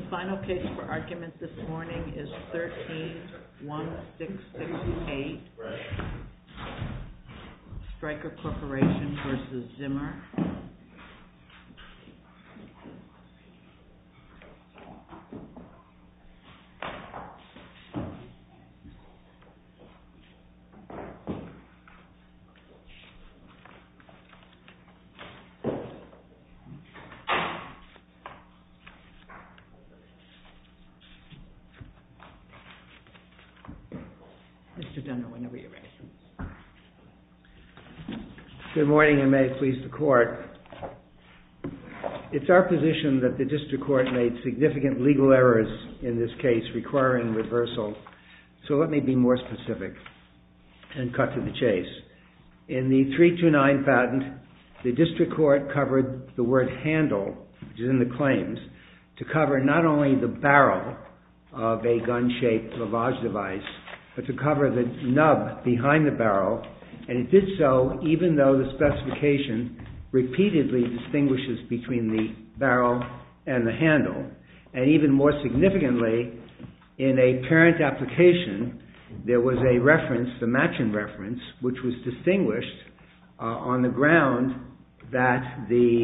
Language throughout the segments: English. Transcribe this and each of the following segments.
final case for argument this morning is 13-1668, Stryker Corporation v. Zimmer. Mr. Dunner, whenever you're ready. Good morning, and may it please the Court. It's our position that the District Court made significant legal errors in this case requiring reversal, so let me be more specific and cut to the chase. In the 329 patent, the District Court covered the word handle, which is in the claims, to cover not only the barrel of a gun-shaped lavage device, but to cover the nub behind the barrel, and it did so even though the specification repeatedly distinguishes between the barrel and the handle. And even more significantly, in a parent application, there was a reference, the Machin reference, which was distinguished on the ground that the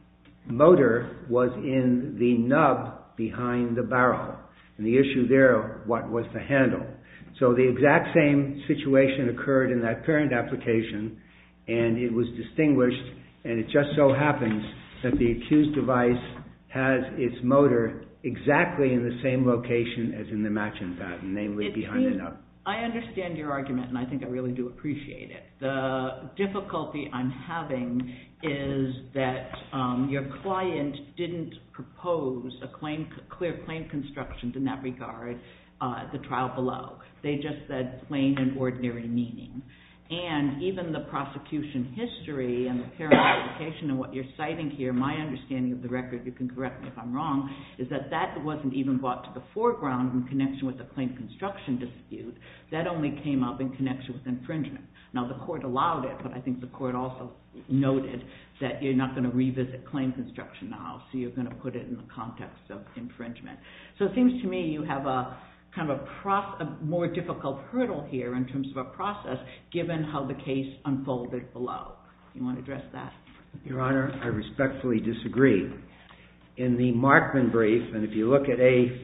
motor was in the nub behind the barrel. And the issue there, what was the handle? So the exact same situation occurred in that parent application, and it was distinguished, and it just so happens that the accused device has its motor exactly in the same location as in the Machin patent, namely behind the nub. I understand your argument, and I think I really do appreciate it. The difficulty I'm having is that your client didn't propose a clear claim construction in that regard at the trial below. They just said plain and ordinary meaning. And even the prosecution history and the parent application and what you're citing here, my understanding of the record, you can correct me if I'm wrong, is that that wasn't even brought to the foreground in connection with the claim construction dispute. That only came up in connection with infringement. Now, the court allowed it, but I think the court also noted that you're not going to revisit claim construction now, so you're going to put it in the context of infringement. So it seems to me you have a kind of a more difficult hurdle here in terms of a process, given how the case unfolded below. You want to address that? Your Honor, I respectfully disagree. In the Markman brief, and if you look at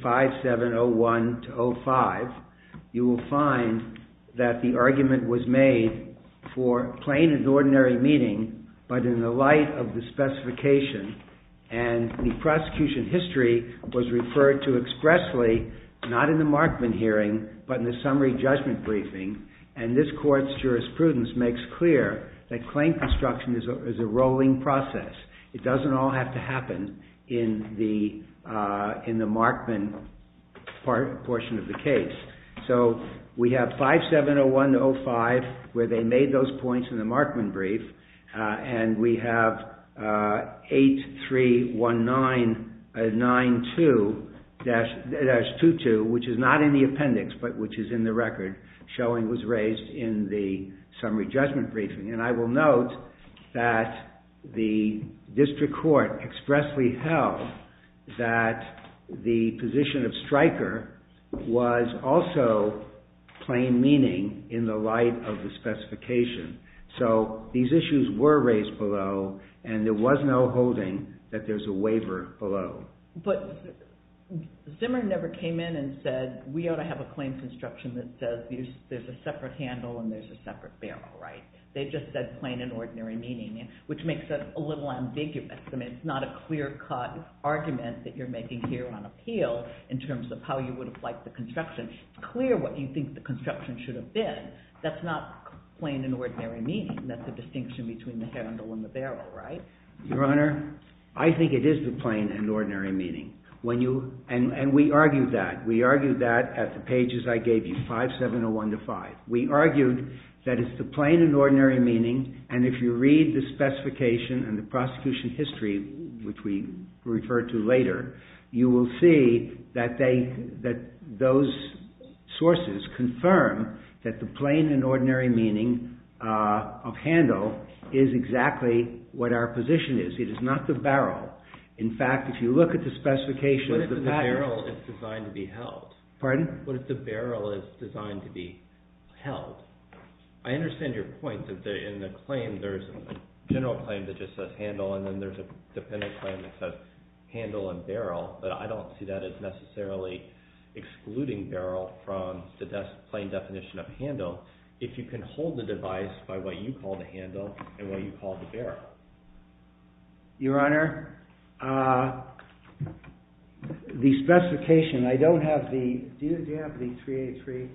A5701-05, you will find that the argument was made for plain and ordinary meaning, but in the light of the specification, and the prosecution history was referred to expressly not in the Markman hearing, but in the summary judgment briefing, and this court's jurisprudence makes clear that claim construction is a rolling process. It doesn't all have to happen in the Markman portion of the case. So we have 5701-05, where they made those points in the Markman brief, and we have 8319-92-22, which is not in the appendix, but which is in the record, showing was raised in the summary judgment briefing. And I will note that the district court expressly held that the position of Stryker was also plain meaning in the light of the specification. So these issues were raised below, and there was no holding that there's a waiver below. But Zimmer never came in and said, we ought to have a claim construction that says there's a separate handle and there's a separate barrel, right? They just said plain and ordinary meaning, which makes it a little ambiguous. I mean, it's not a clear-cut argument that you're making here on appeal in terms of how you would have liked the construction. It's clear what you think the construction should have been. That's not plain and ordinary meaning. That's a distinction between the handle and the barrel, right? Your Honor, I think it is the plain and ordinary meaning. And we argued that. We argued that at the pages I gave you, 5701-5. We argued that it's the plain and ordinary meaning, and if you read the specification and the prosecution history, which we refer to later, you will see that those sources confirm that the plain and ordinary meaning of handle is exactly what our position is. It is not the barrel. In fact, if you look at the specification... What if the barrel is designed to be held? Pardon? What if the barrel is designed to be held? I understand your point that in the claim there's a general claim that just says handle, and then there's a dependent claim that says handle and barrel, but I don't see that as necessarily excluding barrel from the plain definition of handle if you can hold the device by what you call the handle and what you call the barrel. Your Honor, the specification, I don't have the... Do you have the 383?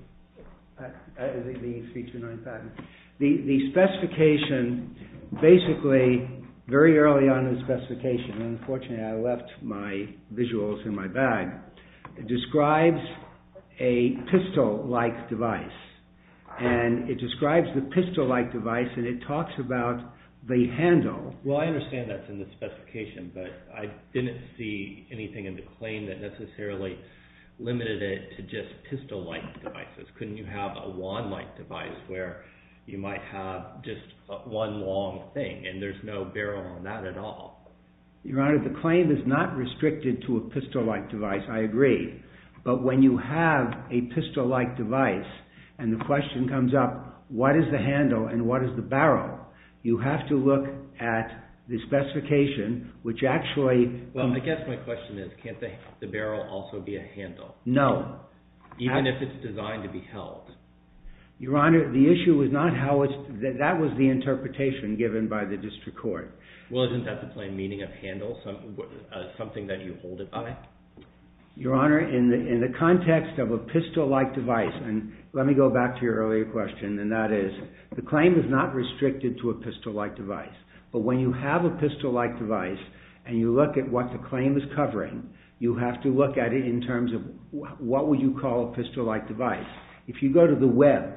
The 329 patent? The specification, basically, very early on in the specification, and unfortunately I left my visuals in my bag, it describes a pistol-like device. And it describes the pistol-like device, and it talks about the handle. Well, I understand that's in the specification, but I didn't see anything in the claim that necessarily limited it to just pistol-like devices. Couldn't you have a wand-like device where you might have just one long thing and there's no barrel on that at all? Your Honor, the claim is not restricted to a pistol-like device, I agree. But when you have a pistol-like device and the question comes up, what is the handle and what is the barrel? You have to look at the specification, which actually... Well, I guess my question is, can't the barrel also be a handle? No. Even if it's designed to be held? Your Honor, the issue is not how it's... That was the interpretation given by the district court. Well, isn't that the plain meaning of handle, something that you hold it by? Your Honor, in the context of a pistol-like device, and let me go back to your earlier question, and that is, the claim is not restricted to a pistol-like device. But when you have a pistol-like device and you look at what the claim is covering, you have to look at it in terms of what would you call a pistol-like device. If you go to the web,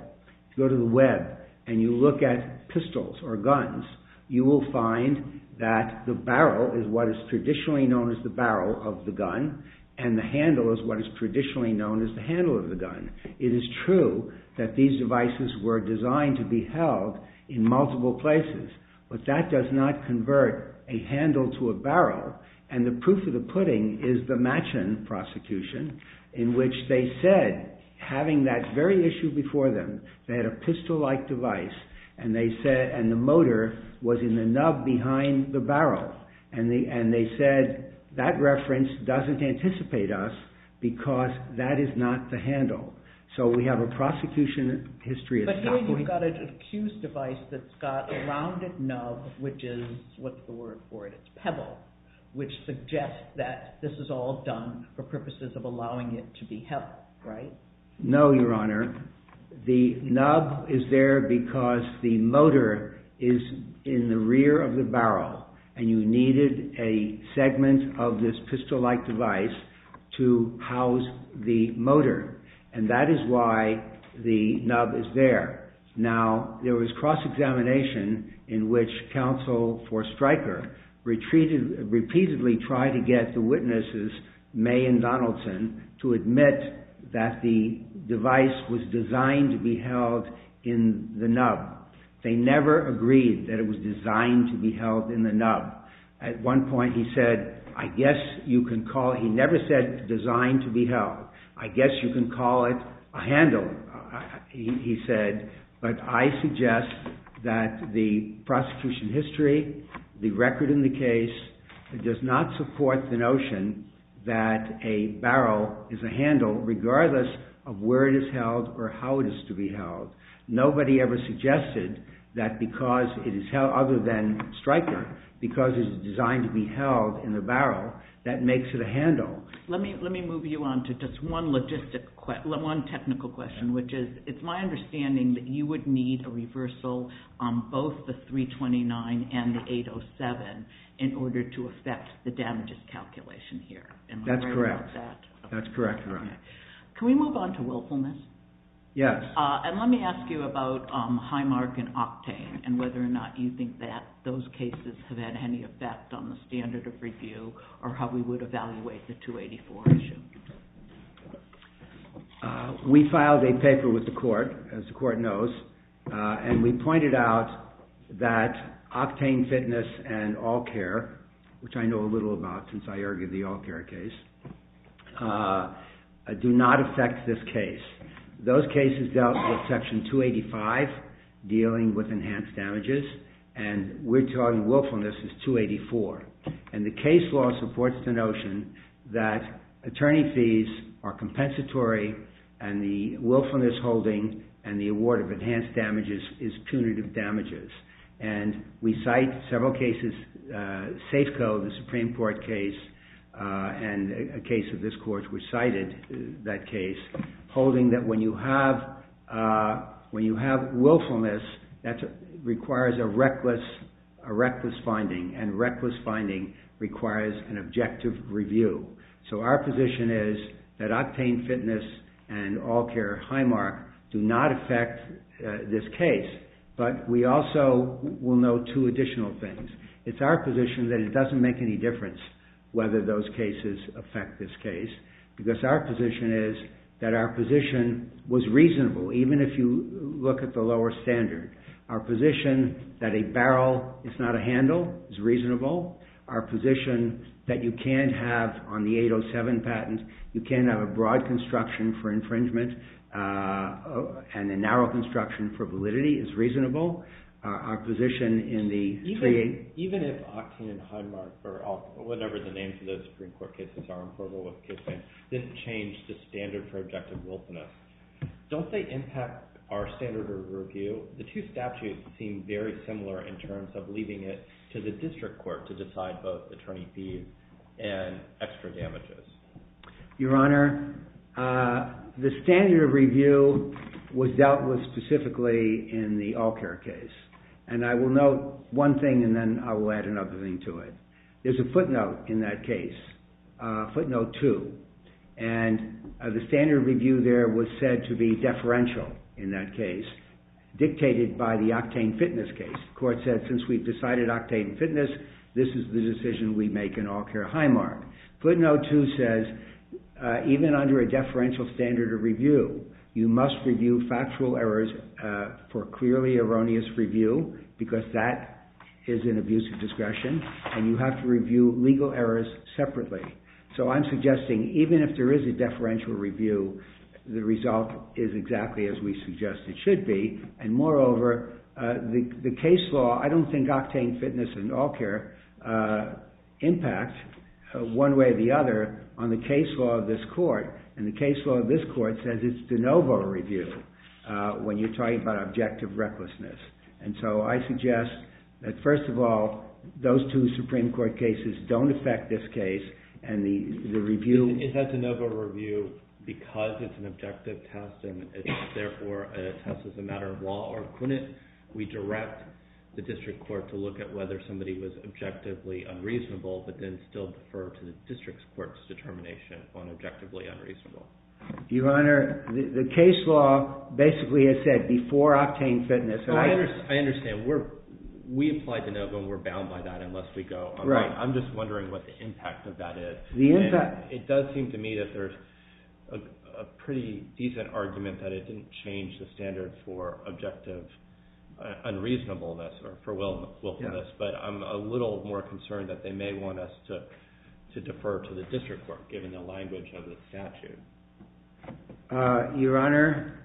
and you look at pistols or guns, you will find that the barrel is what is traditionally known as the barrel of the gun, and the handle is what is traditionally known as the handle of the gun. It is true that these devices were designed to be held in multiple places, but that does not convert a handle to a barrel. And the proof of the pudding is the Machen prosecution, in which they said, having that very issue before them, they had a pistol-like device, and they said, and the motor was in the nub behind the barrel, and they said, that reference doesn't anticipate us because that is not the handle. So we have a prosecution history of... But here you've got an accused device that's got a rounded nub, which is, what's the word for it? It's pebble, which suggests that this is all done for purposes of allowing it to be held, right? No, Your Honor. The nub is there because the motor is in the rear of the barrel, and you needed a segment of this pistol-like device to house the motor, and that is why the nub is there. Now, there was cross-examination in which counsel for Stryker repeatedly tried to get the witnesses, May and Donaldson, to admit that the device was designed to be held in the nub. They never agreed that it was designed to be held in the nub. At one point he said, I guess you can call it, he never said designed to be held. I guess you can call it a handle, he said, but I suggest that the prosecution history, the record in the case, does not support the notion that a barrel is a handle regardless of where it is held or how it is to be held. Nobody ever suggested that because it is held, other than Stryker, because it is designed to be held in the barrel, that makes it a handle. Let me move you on to just one technical question, which is, it's my understanding that you would need a reversal on both the 329 and the 807 in order to affect the damages calculation here. Am I That's right correct. about that? Okay. That's correct, Your Honor. Okay. Can we move on to willfulness? Yes. And let me ask you about Highmark and Octane and whether or not you think that those cases have had any effect on the standard of review or how we would evaluate the 284 issue. We filed a paper with the court, as the court knows, and we pointed out that Octane Fitness and All Care which I know a little about since I argued the Allcare case, do not affect this case. Those cases dealt with Section 285, dealing with enhanced damages, and we're talking willfulness is 284. And the case law supports the notion that attorney fees are compensatory and the willfulness holding and the award of enhanced damages is punitive damages. And we cite several cases, Safeco, the Supreme Court case, and a case of this court which cited that case, holding that when you have willfulness, that requires a reckless finding, and reckless finding requires an objective review. So our position is that Octane Fitness and Allcare Highmark do not affect this case, but we also will know two additional things. It's our position that it doesn't make any difference whether those cases affect this case, because our position is that our position was reasonable, even if you look at the lower standard. Our position that a barrel is not a handle is reasonable. Our position that you can't have, on the 807 patent, you can't have a broad construction for infringement and a narrow construction for validity is reasonable. Our position in the even if Octane and Highmark, or whatever the names of those Supreme Court cases are in Portable with case names, didn't change the standard for objective willfulness, don't they impact our standard of review? The two statutes seem very similar in terms of leaving it to the district court to decide both attorney fees and extra damages. Your Honor, the standard of review was dealt with specifically in the Allcare case. And I will note one thing and then I will add another thing to it. There's a footnote in that case, footnote 2. And the standard of review there was said to be deferential in that case, dictated by the Octane Fitness case. The court said, since we've decided Octane Fitness, this is the decision we make in Allcare Highmark. Footnote 2 says, even under a deferential standard of review, you must review factual errors for clearly erroneous review, because that is an abuse of discretion, and you have to review legal errors separately. So I'm suggesting, even if there is a deferential review, the result is exactly as we suggest it should be. And moreover, the case law, I don't think Octane Fitness and Allcare impact one way or the other on the case law of this court. And the case law of this court says it's de novo review when you're talking about objective recklessness. And so I suggest that, first of all, those two Supreme Court cases don't affect this case, and the review... Is that de novo review because it's an objective test and it's therefore a test as a matter of law, or couldn't we direct the district court to look at whether somebody was objectively unreasonable, but then still defer to the district court's determination on objectively unreasonable? Your Honor, the case law basically has said before Octane Fitness... I understand. We apply de novo and we're bound by that unless we go online. Right. I'm just wondering what the impact of that is. The impact... It does seem to me that there's a pretty decent argument that it didn't change the standard for objective unreasonableness or for willfulness, but I'm a little more concerned that they may want us to defer to the district court given the language of the statute. Your Honor,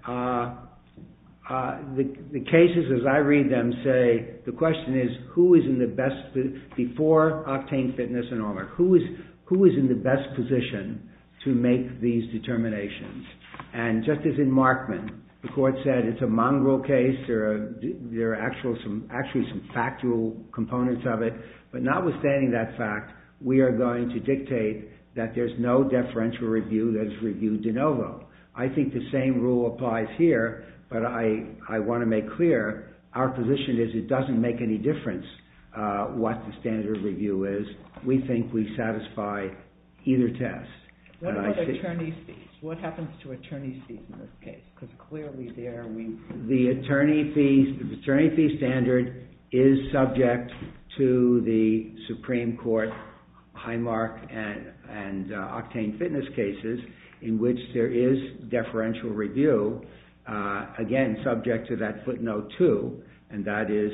the cases as I read them say the question is who is in the best, before Octane Fitness and all that, who is in the best position to make these determinations. And just as in Markman, the court said it's a mongrel case, there are actually some factual components of it, but notwithstanding that fact, we are going to dictate that there's no deferential review that is reviewed de novo. I think the same rule applies here, but I want to make clear our position is it doesn't make any difference what the standard of review is. We think we satisfy either test. What about attorney's fees? What happens to attorney's fees in this case? Because clearly there we... The attorney fee standard is subject to the Supreme Court Highmark and Octane Fitness cases in which there is deferential review, again subject to that footnote 2, and that is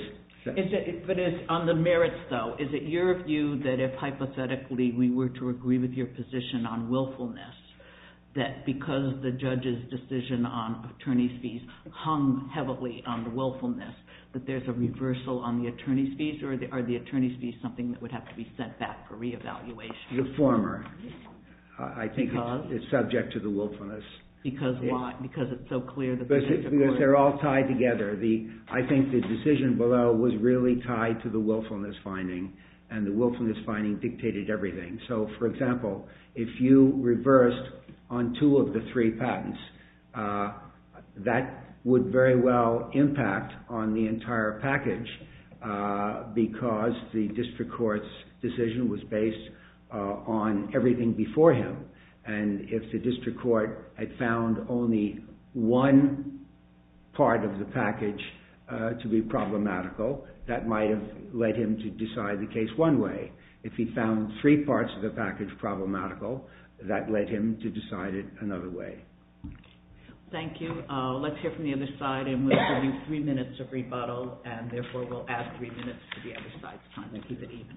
But on the merits, though, is it your view that if hypothetically we were to agree with your position on willfulness, that because the judge's decision on attorney's fees hung heavily on the willfulness, that there's a reversal on the attorney's fees, or are the attorney's fees something that would have to be sent back for reevaluation? The former. I think it's subject to the willfulness. Because why? Because it's so clear that because they're all tied together. I think the decision below was really tied to the willfulness finding, and the willfulness finding dictated everything. So, for example, if you reversed on 2 of the 3 patents, that would very well impact on the entire package because the district court's decision was based on everything before him. And if the district court had found only one part of the package to be problematical, that might have led him to decide the case one way. If he found 3 parts of the package problematical, that led him to decide it another way. Thank you. Let's hear from the other side, and we'll give you 3 minutes of rebuttal, and therefore we'll add 3 minutes to the other side's time and keep it even.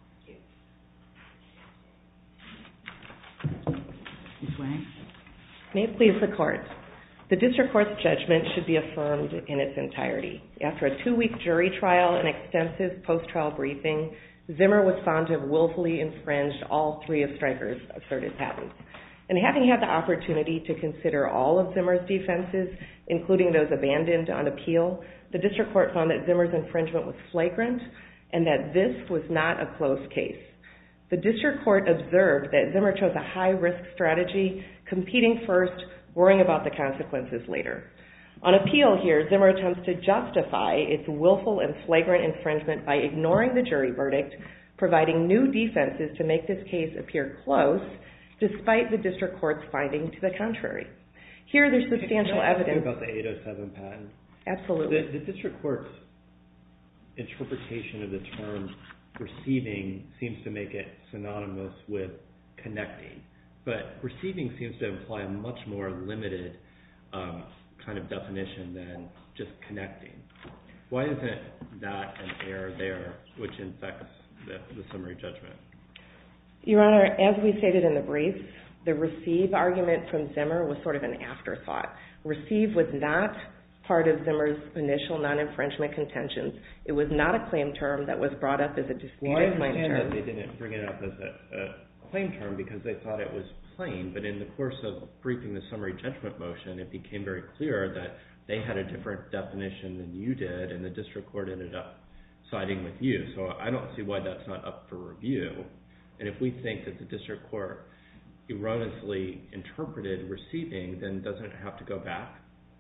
Ms. Wang? May it please the Court. The District Court's judgment should be affirmed in its entirety. After a 2-week jury trial and extensive post-trial briefing, Zimmer was found to have willfully infringed all 3 of Stryker's asserted patents. And having had the opportunity to consider all of Zimmer's defenses, including those abandoned on appeal, the District Court found that Zimmer's infringement was flagrant and that this was not a closed case. The District Court observed that Zimmer chose a high-risk strategy, competing first, worrying about the consequences later. On appeal here, Zimmer attempts to justify its willful and flagrant infringement by ignoring the jury verdict, providing new defenses to make this case appear close, despite the District Court's finding to the contrary. Here, there's substantial evidence. Can I ask you about the 807 patent? Absolutely. The District Court's interpretation of the term receiving seems to make it synonymous with connecting, but receiving seems to imply a much more limited kind of definition than just connecting. Why isn't that an error there which infects the summary judgment? Your Honor, as we stated in the brief, the receive argument from Zimmer was sort of an afterthought. Receive was not part of Zimmer's initial non-infringement contentions. It was not a claim term that was brought up as a disputed claim term. I understand that they didn't bring it up as a claim term because they thought it was plain, but in the course of briefing the summary judgment motion, it became very clear that they had a different definition than you did, and the District Court ended up siding with you. So I don't see why that's not up for review. And if we think that the District Court erroneously interpreted receiving, then doesn't it have to go back?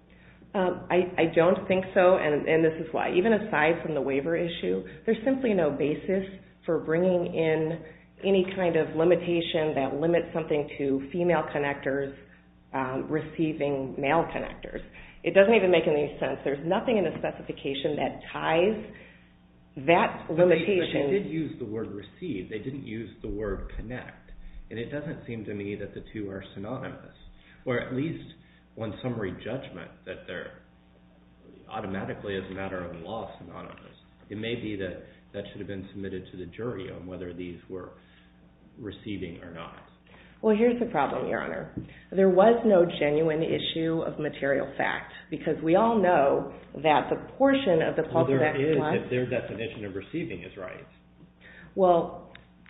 I don't think so, and this is why. Even aside from the waiver issue, there's simply no basis for bringing in any kind of limitation that limits something to female connectors receiving male connectors. It doesn't even make any sense. There's nothing in the specification that ties that limitation. But they did use the word receive. They didn't use the word connect. And it doesn't seem to me that the two are synonymous, or at least on summary judgment that they're automatically, as a matter of law, synonymous. It may be that that should have been submitted to the jury on whether these were receiving or not. Well, here's the problem, Your Honor. There was no genuine issue of material fact, because we all know that the portion of the PulseVac Plus... if their definition of receiving is right. Well,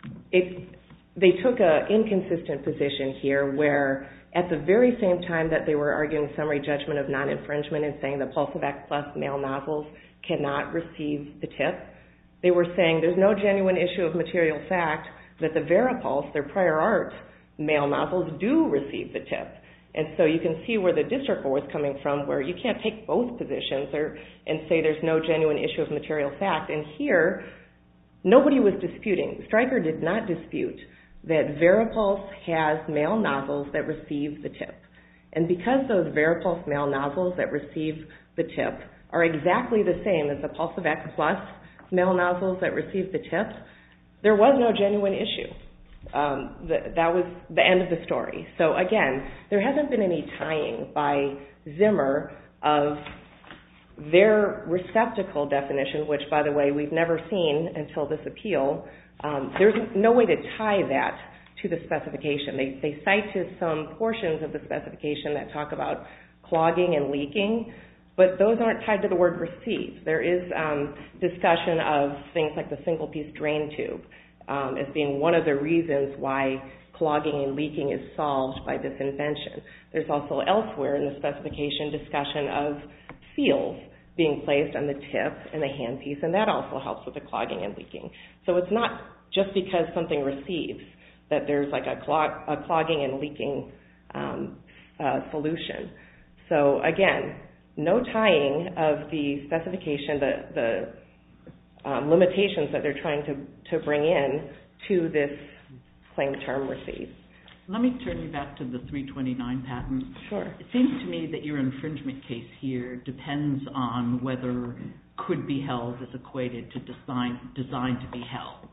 they took an inconsistent position here where at the very same time that they were arguing summary judgment of non-infringement and saying the PulseVac Plus male nozzles cannot receive the tip, they were saying there's no genuine issue of material fact that the Varipulse, their prior art, male nozzles do receive the tip. And so you can see where the District Court was coming from, where you can't take both positions and say there's no genuine issue of material fact. And here, nobody was disputing. Stryker did not dispute that Varipulse has male nozzles that receive the tip. And because those Varipulse male nozzles that receive the tip are exactly the same as the PulseVac Plus male nozzles that receive the tip, there was no genuine issue. That was the end of the story. So again, there hasn't been any tying by Zimmer of their receptacle definition, which, by the way, we've never seen until this appeal, there's no way to tie that to the specification. They cite to some portions of the specification that talk about clogging and leaking, but those aren't tied to the word receive. There is discussion of things like the single-piece drain tube as being one of the reasons why clogging and leaking is solved by this invention. There's also elsewhere in the specification discussion of seals being placed on the tip and the handpiece, and that also helps with the clogging and leaking. So it's not just because something receives that there's like a clogging and leaking solution. So again, no tying of the specification, the limitations that they're trying to bring in to this claim term receive. Let me turn you back to the 329 patent. Sure. It seems to me that your infringement case here depends on whether could be held is equated to designed to be held.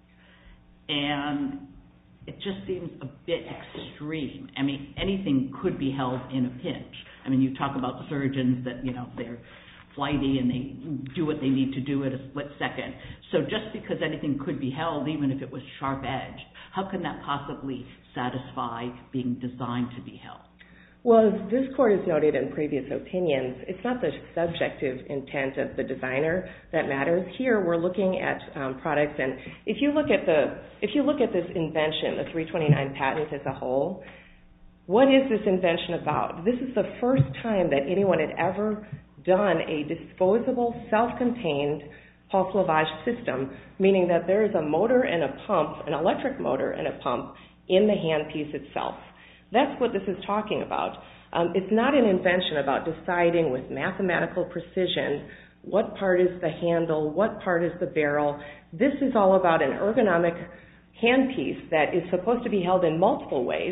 And it just seems a bit extreme. I mean, anything could be held in a pinch. I mean, you talk about surgeons that, they're flighty and they do what they need to do at a split second. So just because anything could be held, even if it was sharp-edged, how can that possibly satisfy being designed to be held? Well, as this court has noted in previous opinions, it's not the subjective intent of the designer that matters. Here, we're looking at products, and if you look at this invention, the 329 patent as a whole, what is this invention about? This is the first time that anyone had ever done a disposable, self-contained pulse lavage system, meaning that there is a motor and a pump, an electric motor and a pump, in the handpiece itself. That's what this is talking about. It's not an invention about deciding with mathematical precision what part is the handle, what part is the barrel. This is all about an ergonomic handpiece that is supposed to be held in multiple ways.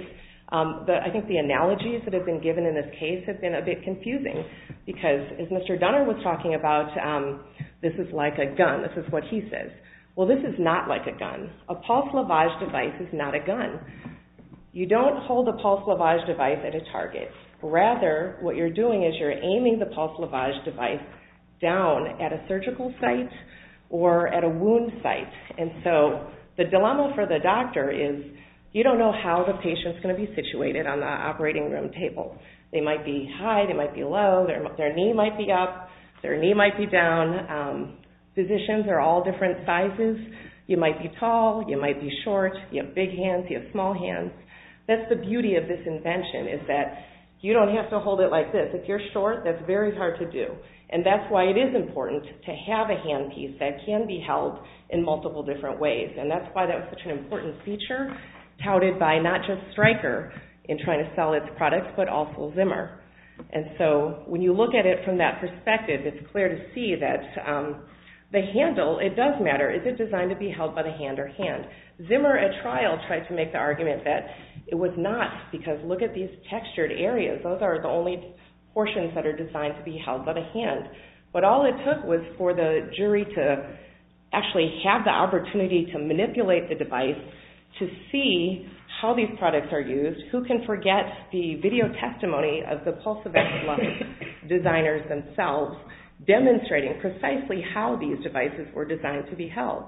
I think the analogies that have been given in this case have been a bit confusing because, as Mr. Dunner was talking about, this is like a gun. This is what he says. Well, this is not like a gun. A pulse lavage device is not a gun. You don't hold a pulse lavage device at a target. Rather, what you're doing is you're aiming the pulse lavage device down at a surgical site or at a wound site. And so the dilemma for the doctor is you don't know how the patient's going to be situated on the operating room table. They might be high, they might be low, their knee might be up, their knee might be down. Physicians are all different sizes. You might be tall, you might be short, you have big hands, you have small hands. That's the beauty of this invention, is that you don't have to hold it like this. If you're short, that's very hard to do. And that's why it is important to have a handpiece that can be held in multiple different ways. And that's why that was such an important feature touted by not just Stryker in trying to sell its products, but also Zimmer. And so when you look at it from that perspective, it's clear to see that the handle, it does matter. Is it designed to be held by the hand or hand? Zimmer at trial tried to make the argument that it was not, because look at these textured areas. Those are the only portions that are designed to be held by the hand. But all it took was for the jury to actually have the opportunity to manipulate the device to see how these products are used. Who can forget the video testimony of the PulseVet Plus designers themselves demonstrating precisely how these devices were designed to be held.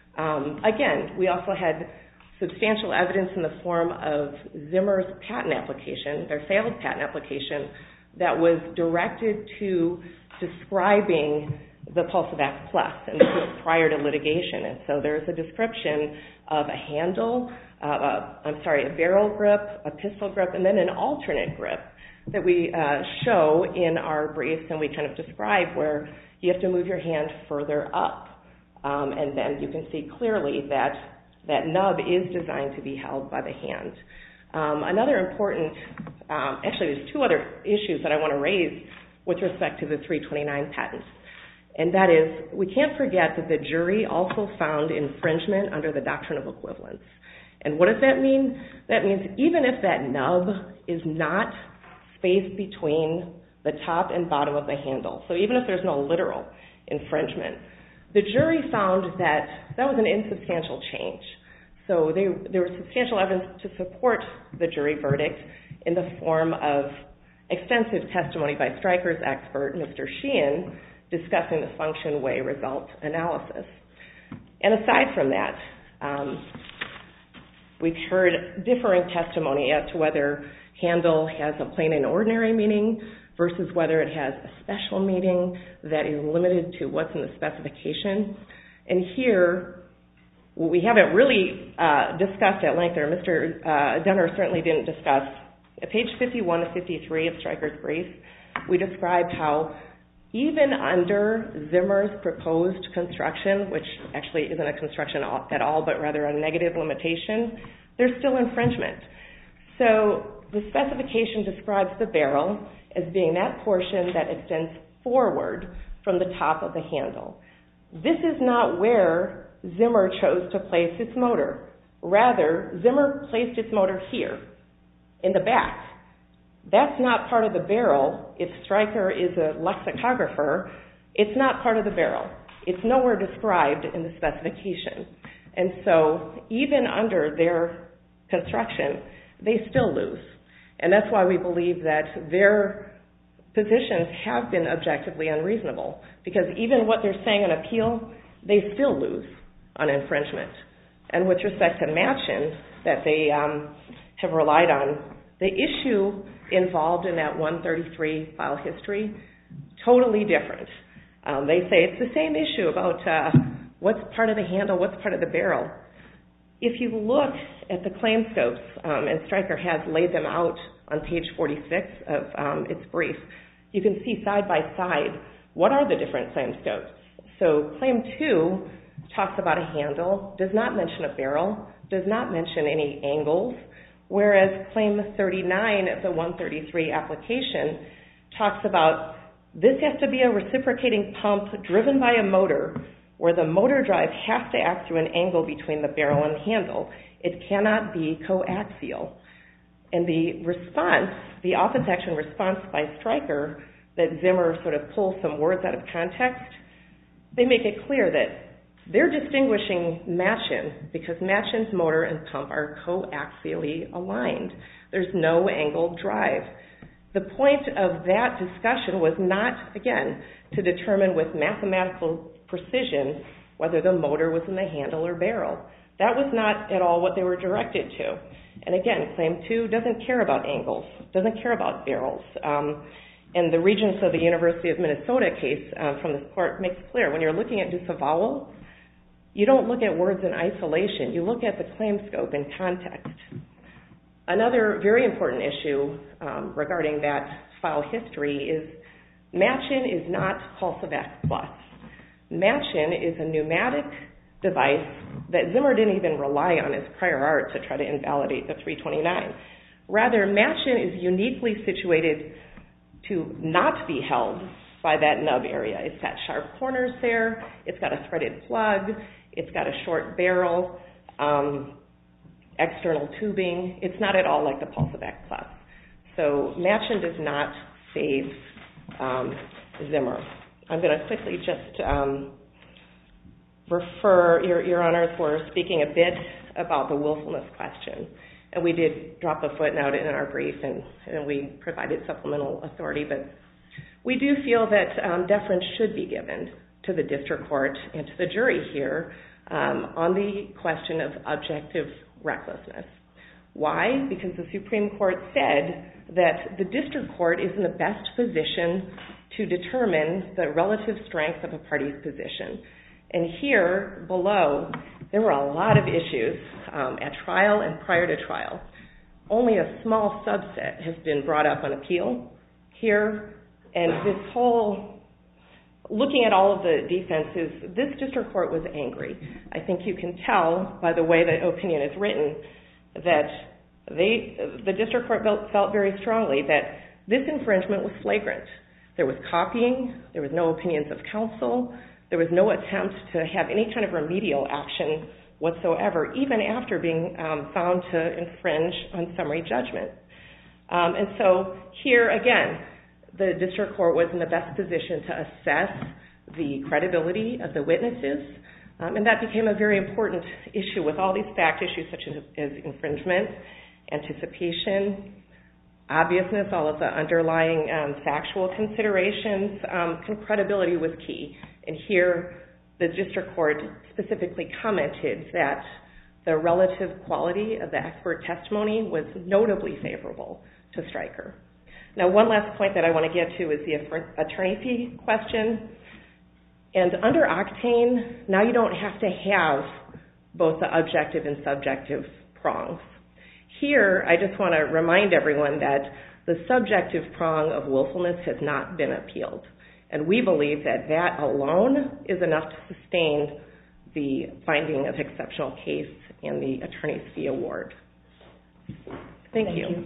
Again, we also had substantial evidence in the form of Zimmer's patent application, their failed patent application, that was directed to describing the PulseVet Plus, and this was prior to litigation. And so there's a description of a handle, a barrel grip, a pistol grip, and then an alternate grip that we show in our briefs, and we kind of describe where you have to move your hand further up. And then you can see clearly that that nub is designed to be held by the hand. Another important, actually there's two other issues that I want to raise with respect to the 329 patent. And that is, we can't forget that the jury also found infringement under the doctrine of equivalence. And what does that mean? That means even if that nub is not spaced between the top and bottom of the handle, so even if there's no literal infringement, the jury found that that was an insubstantial change. So there was substantial evidence to support the jury verdict in the form of extensive testimony by Stryker's expert, Mr. Sheehan, discussing the function way result analysis. And aside from that, we've heard differing testimony as to whether handle has a plain and ordinary meaning versus whether it has a special meaning that is limited to what's in the specification. And here, what we haven't really discussed at length, or Mr. Dunner certainly didn't discuss, at page 51 to 53 of Stryker's brief, we described how even under Zimmer's proposed construction, which actually isn't a construction at all, but rather a negative limitation, there's still infringement. So the specification describes the barrel as being that portion that extends forward from the top of the handle. This is not where Zimmer chose to place its motor. Rather, Zimmer placed its motor here, in the back. That's not part of the barrel. If Stryker is a lexicographer, it's not part of the barrel. It's nowhere described in the specification. And so even under their construction, they still lose. And that's why we believe that their positions have been objectively unreasonable, because even what they're saying on appeal, they still lose on infringement. And with respect to Matchin that they have relied on, the issue involved in that 133 file history, totally different. They say it's the same issue about what's part of the handle, what's part of the barrel. If you look at the claim scopes, and Stryker has laid them out on page 46 of its brief, you can see side by side what are the different claim scopes. So claim 2 talks about a handle, does not mention a barrel, does not mention any angles, whereas claim 39 of the 133 application talks about this has to be a reciprocating pump driven by a motor where the motor drive has to act through an angle between the barrel and handle. It cannot be coaxial. And the response, the office action response by Stryker that Zimmer sort of pulls some words out of context, they make it clear that they're distinguishing Matchin because Matchin's motor and pump are coaxially aligned. There's no angled drive. The point of that discussion was not, again, to determine with mathematical precision whether the motor was in the handle or barrel. That was not at all what they were directed to. And again, claim 2 doesn't care about angles, doesn't care about barrels. And the Regents of the University of Minnesota case from this court makes clear when you're looking at disavowal, you don't look at words in isolation. You look at the claim scope in context. Another very important issue regarding that file history is Matchin is not PulseVac Plus. Matchin is a pneumatic device that Zimmer didn't even rely on as prior art to try to invalidate the 329. Rather, Matchin is uniquely situated to not be held by that nub area. It's got sharp corners there, it's got a threaded plug, it's got a short barrel, external tubing. It's not at all like the PulseVac Plus. So Matchin does not save Zimmer. I'm going to quickly just refer, Your Honors, we're speaking a bit about the willfulness question. And we did drop a footnote in our brief and we provided supplemental authority, but we do feel that deference should be given to the district court and to the jury here on the question of objective recklessness. Why? Because the Supreme Court said that the district court is in the best position to determine the relative strength of a party's position. And here, below, there were a lot of issues at trial and prior to trial. Only a small subset has been brought up on appeal here. And this whole, looking at all of the defenses, this district court was angry. I think you can tell by the way the opinion is written that the district court felt very strongly that this infringement was flagrant. There was copying, there was no opinions of counsel, there was no attempt to have any kind of remedial action whatsoever, even after being found to infringe on summary judgment. And so here, again, the district court was in the best position to assess the credibility of the witnesses, and that became a very important issue with all these fact issues such as infringement, anticipation, obviousness, all of the underlying factual considerations, credibility was key. And here, the district court specifically commented that the relative quality of the expert testimony was notably favorable to Stryker. Now, one last point that I want to get to is the attorney fee question. And under Octane, now you don't have to have both the objective and subjective prongs. Here, I just want to remind everyone that the subjective prong of willfulness has not been appealed. And we believe that that alone is enough to sustain the finding of exceptional case in the attorney's fee award. Thank you.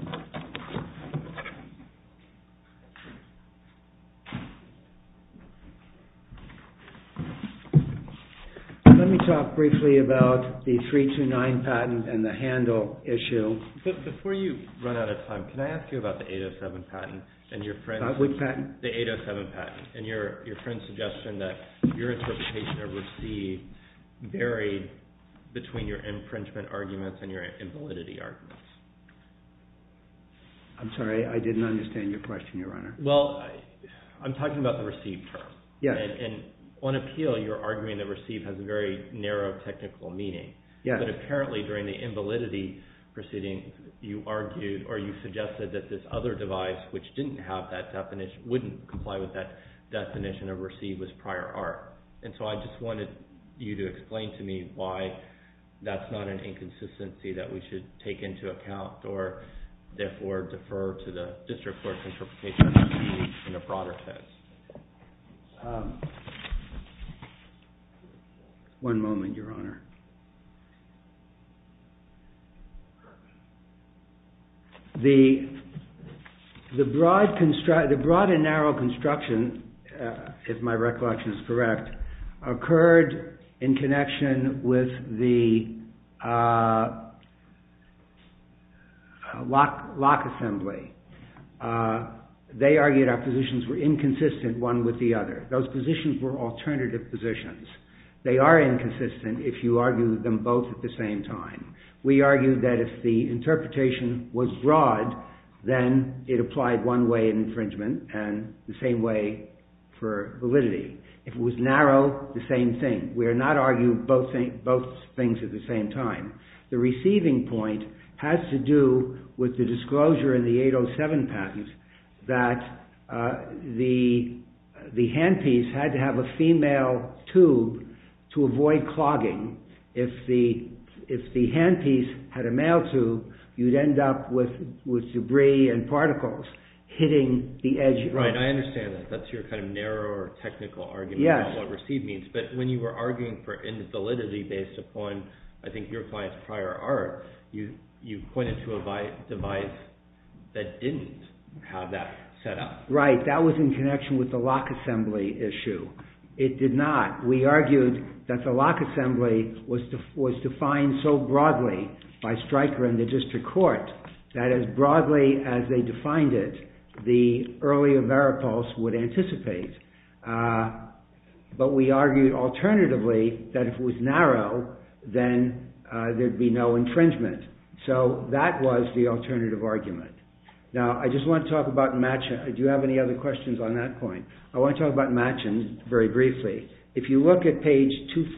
Let me talk briefly about the 329 patent and the handle issue. But before you run out of time, can I ask you about the 807 patent and your friend's... Which patent? The 807 patent. And your friend's suggestion that your interpretation of receive varied between your infringement arguments and your invalidity arguments. I'm sorry, I didn't understand your question, Your Honor. Well, I'm talking about the receive term. Yes. And on appeal, you're arguing that receive has a very narrow technical meaning. Yes. But apparently during the invalidity proceeding, you argued or you suggested that this other device, which didn't have that definition, wouldn't comply with that definition of receive was prior art. And so I just wanted you to explain to me why that's not an inconsistency that we should take into account or therefore defer to the district court's interpretation of receive in a broader sense. One moment, Your Honor. The broad and narrow construction, if my recollection is correct, occurred in connection with the lock assembly. They argued our positions were inconsistent one with the other. Those positions were alternative positions. They are inconsistent if you argue them both at the same time. We argued that if the interpretation was broad, then it applied one way in infringement and the same way for validity. If it was narrow, the same thing. We are not arguing both things at the same time. The receiving point has to do with the disclosure in the 807 patent that the handpiece had to have a female tube to avoid clogging. If the handpiece had a male tube, you'd end up with debris and particles hitting the edge. Right, I understand that. That's your kind of narrower technical argument about what receive means. But when you were arguing for invalidity based upon, I think, your client's prior art, you pointed to a device that didn't have that set up. Right, that was in connection with the lock assembly issue. It did not. We argued that the lock assembly was defined so broadly by Stryker and the district court that as broadly as they defined it, the earlier Varipulse would anticipate. But we argued alternatively that if it was narrow, then there'd be no infringement. So that was the alternative argument. Now, I just want to talk about Machen. Do you have any other questions on that point? I want to talk about Machen very briefly. If you look at page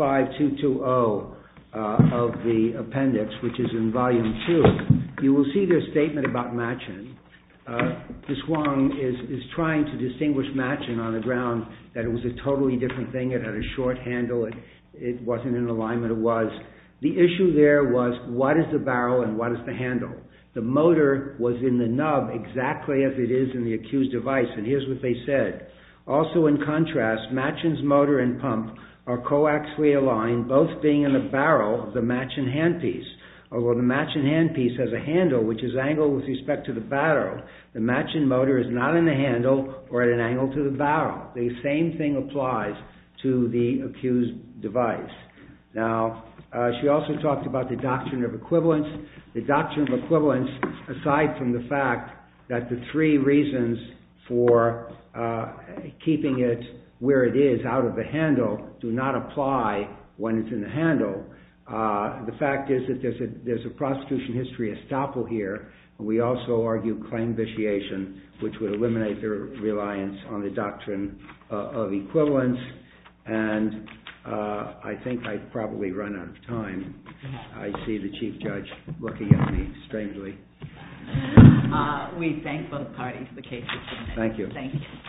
25220 of the appendix, which is in volume 2, you will see their statement about Machen. Ms. Huang is trying to distinguish Machen on the ground that it was a totally different thing. It had a short handle. It wasn't in alignment. It was. The issue there was what is the barrel and what is the handle. The motor was in the nub exactly as it is in the accused device, and here's what they said. Also, in contrast, Machen's motor and pump are coaxially aligned, both being in the barrel of the Machen handpiece. Although the Machen handpiece has a handle which is angled with respect to the barrel, the Machen motor is not in the handle or at an angle to the barrel. The same thing applies to the accused device. Now, she also talked about the doctrine of equivalence. The doctrine of equivalence, aside from the fact that the three reasons for keeping it where it is out of the handle do not apply when it's in the handle, The fact is that there's a prosecution history estoppel here. We also argue claim vitiation, which would eliminate their reliance on the doctrine of equivalence. And I think I've probably run out of time. I see the Chief Judge looking at me strangely. We thank both parties. The case is submitted. Thank you. Thank you.